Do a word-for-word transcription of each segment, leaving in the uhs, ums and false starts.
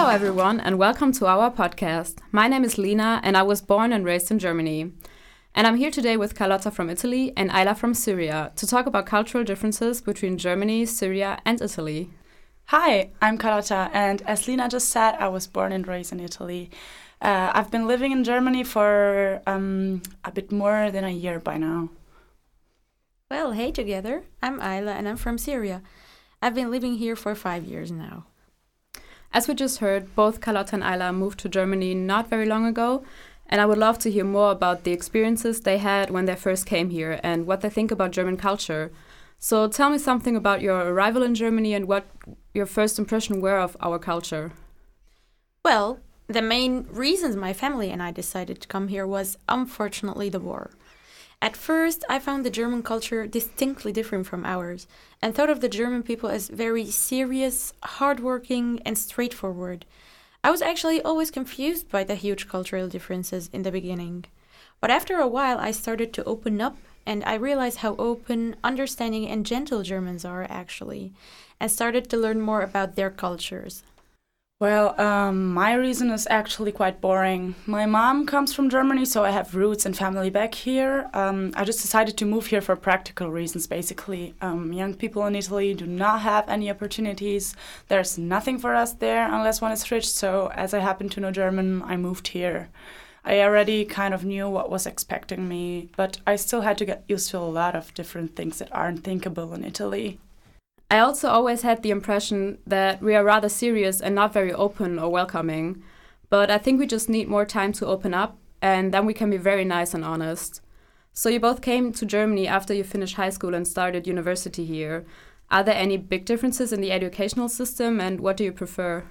everyone, and welcome to our podcast. My name is Lina, and I was born and raised in Germany. And I'm here today with Carlotta from Italy and Ayla from Syria to talk about cultural differences between Germany, Syria, and Italy. Hi, I'm Carlotta, and as Lina just said, I was born and raised in Italy. Uh, I've been living in Germany for um, a bit more than a year by now. Well, hey together, I'm Ayla and I'm from Syria. I've been living here for five years now. As we just heard, both Carlotta and Ayla moved to Germany not very long ago, and I would love to hear more about the experiences they had when they first came here and what they think about German culture. So tell me something about your arrival in Germany and what your first impression were of our culture. Well, the main reasons my family and I decided to come here was unfortunately the war. At first, I found the German culture distinctly different from ours and thought of the German people as very serious, hardworking, and straightforward. I was actually always confused by the huge cultural differences in the beginning. But after a while, I started to open up and I realized how open, understanding, and gentle Germans are actually, and started to learn more about their cultures. Well, um, my reason is actually quite boring. My mom comes from Germany, so I have roots and family back here. Um, I just decided to move here for practical reasons, basically. Um, young people in Italy do not have any opportunities. There's nothing for us there unless one is rich, so as I happen to know German, I moved here. I already kind of knew what was expecting me, but I still had to get used to a lot of different things that aren't thinkable in Italy. I also always had the impression that we are rather serious and not very open or welcoming. But I think we just need more time to open up, and then we can be very nice and honest. So you both came to Germany after you finished high school and started university here. Are there any big differences in the educational system, and what do you prefer?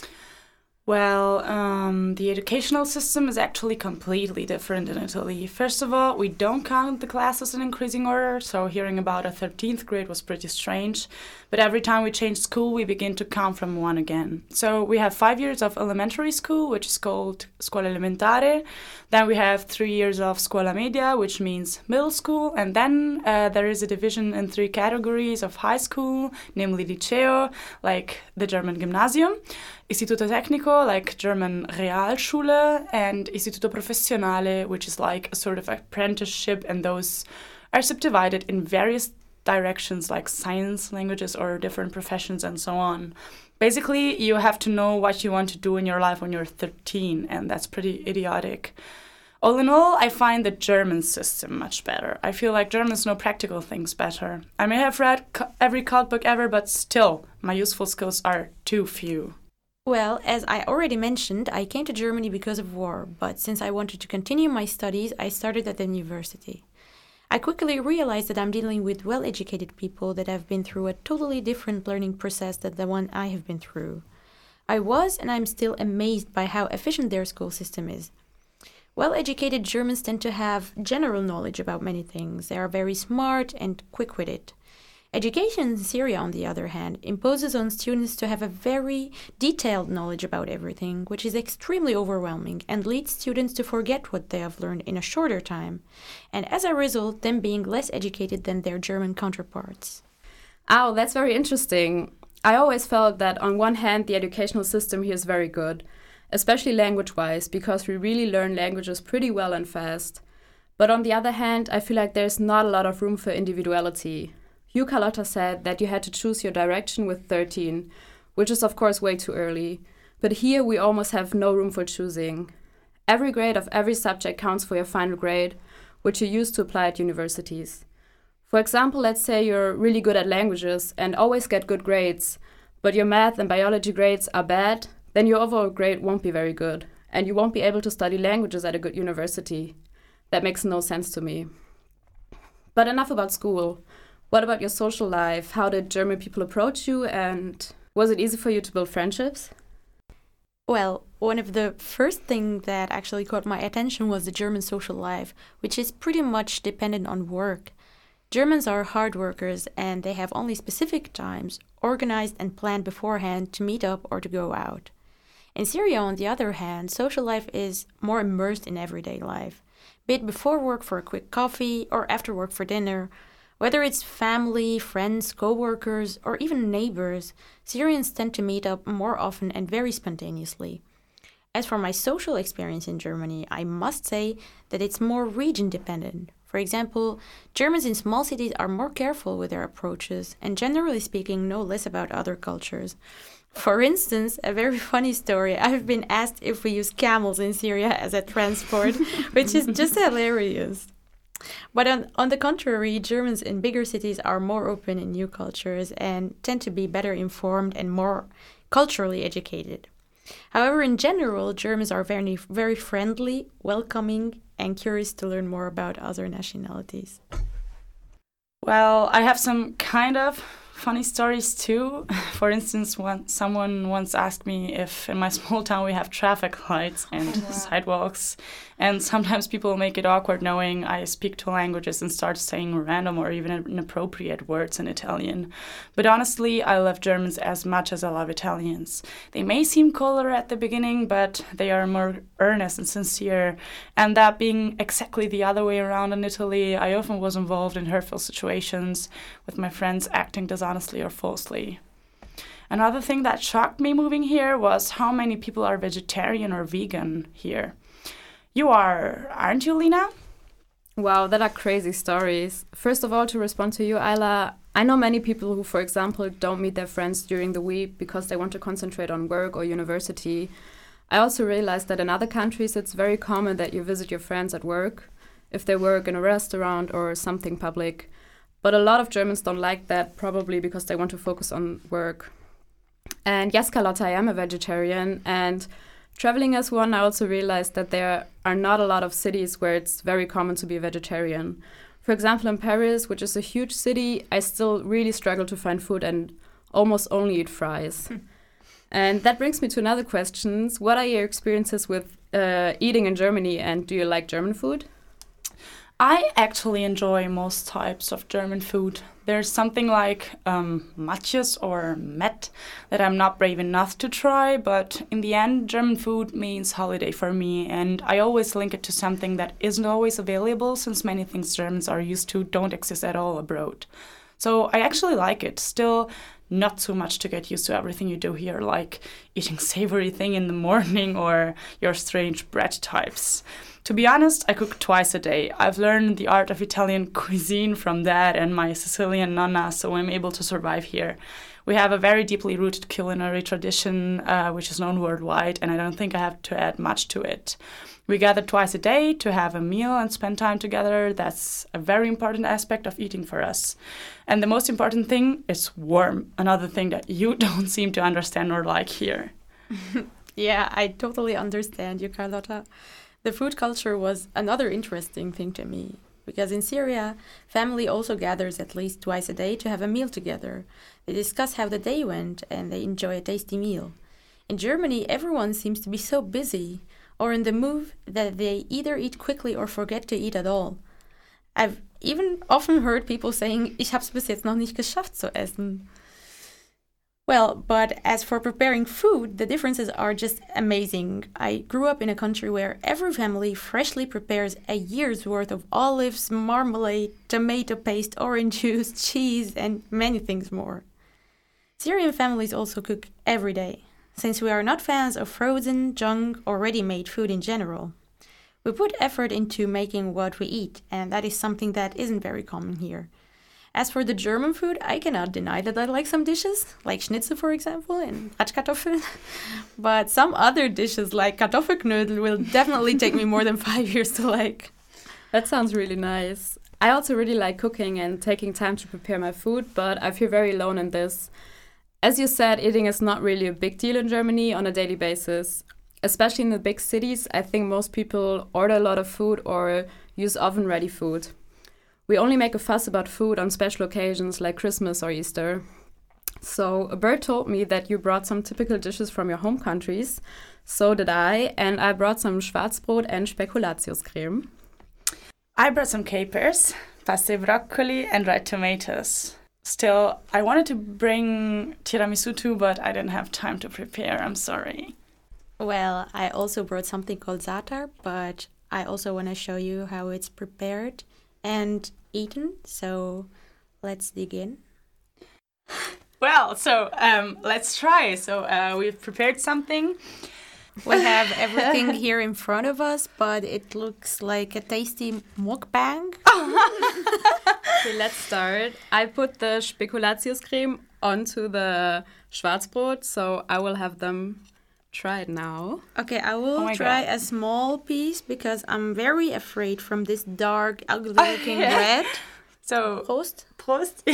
Well, um, the educational system is actually completely different in Italy. First of all, we don't count the classes in increasing order, so hearing about a thirteenth grade was pretty strange. But every time we change school, we begin to count from one again. So we have five years of elementary school, which is called Scuola Elementare. Then we have three years of Scuola Media, which means middle school. And then uh, there is a division in three categories of high school, namely Liceo, like the German Gymnasium, Istituto Tecnico, like German Realschule, and Istituto Professionale, which is like a sort of apprenticeship, and those are subdivided in various directions like science, languages, or different professions, and so on. Basically, you have to know what you want to do in your life when you're thirteen, and that's pretty idiotic. All in all, I find the German system much better. I feel like Germans know practical things better. I may have read co- every cult book ever, but still, my useful skills are too few. Well, as I already mentioned, I came to Germany because of war, but since I wanted to continue my studies, I started at the university. I quickly realized that I'm dealing with well-educated people that have been through a totally different learning process than the one I have been through. I was and I'm still amazed by how efficient their school system is. Well-educated Germans tend to have general knowledge about many things. They are very smart and quick-witted. Education in Syria, on the other hand, imposes on students to have a very detailed knowledge about everything, which is extremely overwhelming and leads students to forget what they have learned in a shorter time, and as a result, them being less educated than their German counterparts. Oh, that's very interesting. I always felt that on one hand, the educational system here is very good, especially language-wise, because we really learn languages pretty well and fast. But on the other hand, I feel like there's not a lot of room for individuality. You, Carlotta, said that you had to choose your direction with thirteen, which is of course way too early. But here we almost have no room for choosing. Every grade of every subject counts for your final grade, which you use to apply at universities. For example, let's say you're really good at languages and always get good grades, but your math and biology grades are bad, then your overall grade won't be very good, and you won't be able to study languages at a good university. That makes no sense to me. But enough about school. What about your social life? How did German people approach you, and was it easy for you to build friendships? Well, one of the first things that actually caught my attention was the German social life, which is pretty much dependent on work. Germans are hard workers and they have only specific times, organized and planned beforehand to meet up or to go out. In Syria, on the other hand, social life is more immersed in everyday life, be it before work for a quick coffee or after work for dinner. Whether it's family, friends, co-workers, or even neighbors, Syrians tend to meet up more often and very spontaneously. As for my social experience in Germany, I must say that it's more region-dependent. For example, Germans in small cities are more careful with their approaches and generally speaking know less about other cultures. For instance, a very funny story, I've been asked if we use camels in Syria as a transport, which is just hilarious. But on, on the contrary, Germans in bigger cities are more open in new cultures and tend to be better informed and more culturally educated. However, in general, Germans are very, very friendly, welcoming, and curious to learn more about other nationalities. Well, I have some kind of funny stories too. For instance, one, someone once asked me if in my small town we have traffic lights and oh, wow. sidewalks. And sometimes people make it awkward knowing I speak two languages and start saying random or even inappropriate words in Italian. But honestly, I love Germans as much as I love Italians. They may seem colder at the beginning, but they are more earnest and sincere. And that being exactly the other way around in Italy, I often was involved in hurtful situations with my friends acting dishonestly or falsely. Another thing that shocked me moving here was how many people are vegetarian or vegan here. You are, aren't you, Lina? Wow, that are crazy stories. First of all, to respond to you, Ayla, I know many people who, for example, don't meet their friends during the week because they want to concentrate on work or university. I also realized that in other countries it's very common that you visit your friends at work, if they work in a restaurant or something public. But a lot of Germans don't like that, probably because they want to focus on work. And yes, Carlotta, I am a vegetarian, and traveling as one, I also realized that there are not a lot of cities where it's very common to be a vegetarian. For example, in Paris, which is a huge city, I still really struggle to find food and almost only eat fries. And that brings me to another question. What are your experiences with uh, eating in Germany, and do you like German food? I actually enjoy most types of German food. There's something like um, matjes or met that I'm not brave enough to try, but in the end, German food means holiday for me, and I always link it to something that isn't always available, since many things Germans are used to don't exist at all abroad. So I actually like it. Still, not so much to get used to everything you do here, like eating savory thing in the morning or your strange bread types. To be honest, I cook twice a day. I've learned the art of Italian cuisine from Dad and my Sicilian nonna, so I'm able to survive here. We have a very deeply rooted culinary tradition, uh, which is known worldwide, and I don't think I have to add much to it. We gather twice a day to have a meal and spend time together. That's a very important aspect of eating for us. And the most important thing is warm, another thing that you don't seem to understand or like here. Yeah, I totally understand you, Carlotta. The food culture was another interesting thing to me, because in Syria, family also gathers at least twice a day to have a meal together. They discuss how the day went and they enjoy a tasty meal. In Germany, everyone seems to be so busy or in the mood that they either eat quickly or forget to eat at all. I've even often heard people saying, ich hab's bis jetzt noch nicht geschafft zu essen. Well, but as for preparing food, the differences are just amazing. I grew up in a country where every family freshly prepares a year's worth of olives, marmalade, tomato paste, orange juice, cheese, and many things more. Syrian families also cook every day, since we are not fans of frozen, junk, or ready-made food in general. We put effort into making what we eat, and that is something that isn't very common here. As for the German food, I cannot deny that I like some dishes, like Schnitzel, for example, and Bratkartoffeln. But some other dishes, like Kartoffelknödel, will definitely take me more than five years to like. That sounds really nice. I also really like cooking and taking time to prepare my food, but I feel very alone in this. As you said, eating is not really a big deal in Germany on a daily basis. Especially in the big cities, I think most people order a lot of food or use oven-ready food. We only make a fuss about food on special occasions like Christmas or Easter. So Bert told me that you brought some typical dishes from your home countries. So did I, and I brought some Schwarzbrot and Spekulatiuscreme. I brought some capers, pasta broccoli, and dried tomatoes. Still, I wanted to bring tiramisu too, but I didn't have time to prepare. I'm sorry. Well, I also brought something called za'atar, but I also want to show you how it's prepared and eaten. So let's dig in. Well, so um, let's try. So uh, we've prepared something. We have everything here in front of us, but it looks like a tasty mukbang. Okay, let's start. I put the Spekulatiuscreme onto the Schwarzbrot, so I will have them tried now. Okay, I will Oh my try God. a small piece because I'm very afraid from this dark, ugly-looking bread. So, Prost. Prost.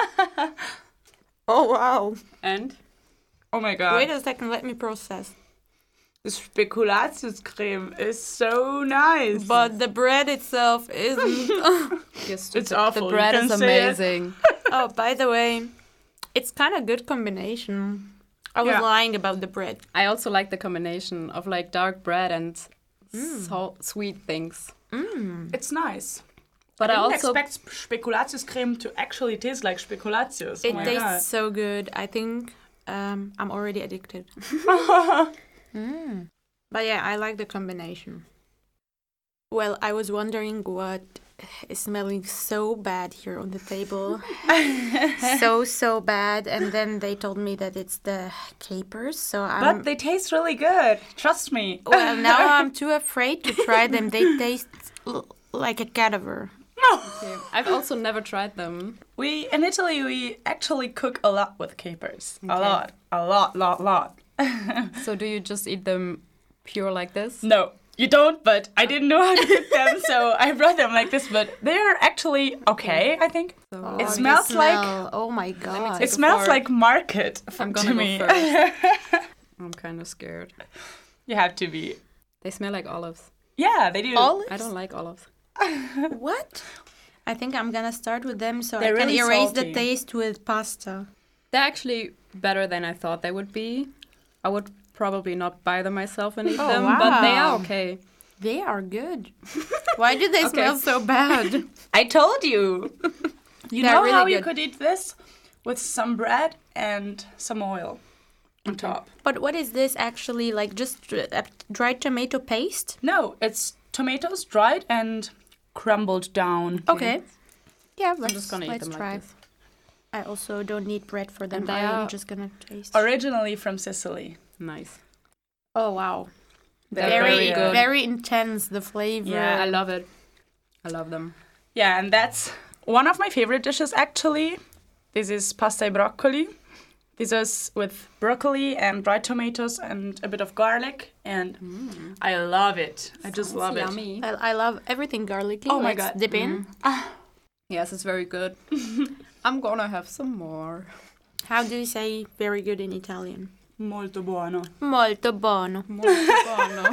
Oh, wow. And Oh my god. Wait a second, let me process. The Spekulatiuscreme is so nice. But the bread itself isn't. yes, It's the, awful, the you bread can is say it. amazing. Oh, by the way, it's kind of good combination. I was Yeah. lying about the bread. I also like the combination of like dark bread and salt, sweet things. Mm. It's nice. But I I, didn't also expect sp- Spekulatiuscreme to actually taste like Spekulatius. It oh my tastes god. so good. I think um, I'm already addicted. Mm. But yeah, I like the combination. Well, I was wondering what is smelling so bad here on the table. so, so bad. And then they told me that it's the capers. So I'm. But they taste really good. Trust me. Well, now I'm too afraid to try them. They taste l- like a cadaver. okay. I've also never tried them. We in Italy we actually cook a lot with capers. A Okay. lot, a lot, lot, lot. So do you just eat them pure like this? No, you don't. But I didn't know how to cook them, so I brought them like this. But they're actually okay, I think. So Oh, It the smells like- smell. Oh my god. take It a smells fork. like market f- I'm to gonna me. go first. I'm kind of scared. You have to be. They smell like olives. Yeah, they do. Olives? I don't like olives. What? I think I'm gonna start with them so They're I can really erase salty. the taste with pasta. They're actually better than I thought they would be. I would probably not buy them myself and eat Oh, them, but they are wow. okay. They are good. Why do they Okay. smell so bad? I told you. You They're know really how you good. could eat this with some bread and some oil on top. But what is this actually like? Just dr- a dried tomato paste? No, it's tomatoes dried and crumbled down. Okay. Yeah, let's, I'm just gonna eat let's them try. like this. I also don't need bread for them. And they I'm are just gonna taste. Originally from Sicily. Nice. Oh wow. They're Very, very good. very intense the flavor. Yeah, I love it. I love them. Yeah, and that's one of my favorite dishes actually. This is pasta e broccoli. This is with broccoli and dried tomatoes and a bit of garlic, and I love it. I just love it. Yummy. I, I love everything garlicky. Oh my Let's God. Dip in. Yes, it's very good. I'm gonna have some more. How do you say very good in Italian? Molto buono. Molto buono. Molto buono.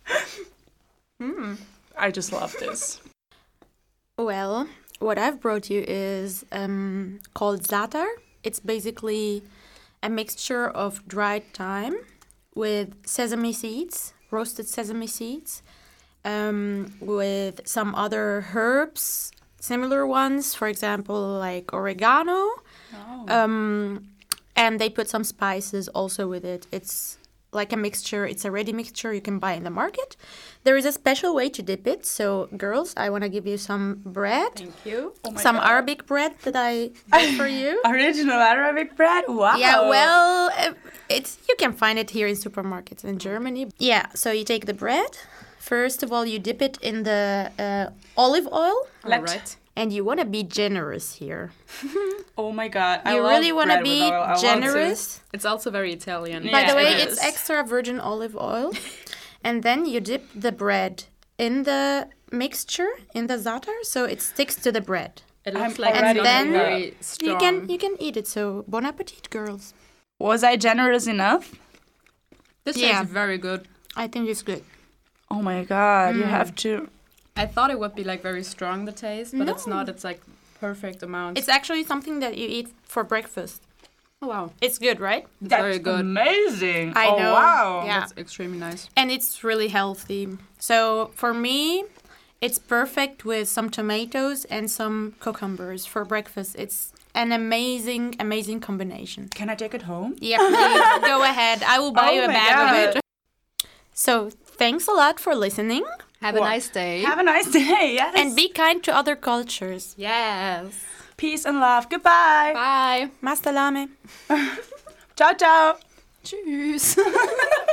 I just love this. Well, what I've brought you is um, called za'atar. It's basically a mixture of dried thyme with sesame seeds, roasted sesame seeds, um, with some other herbs, similar ones, for example, like oregano. Oh. Um, and they put some spices also with it. It's like a mixture. It's a ready mixture you can buy in the market. There is a special way to dip it. So, girls, I want to give you some bread, Thank you. Oh my some God. Arabic bread that I did for you. Original Arabic bread? Wow. Yeah, well, uh, it's you can find it here in supermarkets in Germany. Yeah, so you take the bread. First of all, you dip it in the uh, olive oil, Let- All right. and you want to be generous here. Oh my god. I You love really want to bread with be oil. I want to. generous. It's also very Italian. Yeah. By the way, it it's is. extra virgin olive oil. And then you dip the bread in the mixture, in the za'atar, so it sticks to the bread. It looks I'm like it's already- gonna And be then very strong. You can you can eat it. So bon appetit, girls. Was I generous enough? This Yeah. tastes very good. I think it's good. Oh my god, Mm. you have to. I thought it would be like very strong, the taste, but it's No. not. It's like perfect amount. It's actually something that you eat for breakfast. oh wow, It's good, right? it's That's very good. amazing. I oh know. wow. Yeah. That's extremely nice. And it's really healthy. So for me, it's perfect with some tomatoes and some cucumbers for breakfast. It's an amazing, amazing combination. Can I take it home? Yeah, please, go ahead. I will buy Oh you a my bag of God. it. So thanks a lot for listening. Have a Well, nice day. Have a nice day. Yes. And be kind to other cultures. yes. Peace and love. Goodbye. Bye. Mastalame. Ciao, ciao. Tschüss.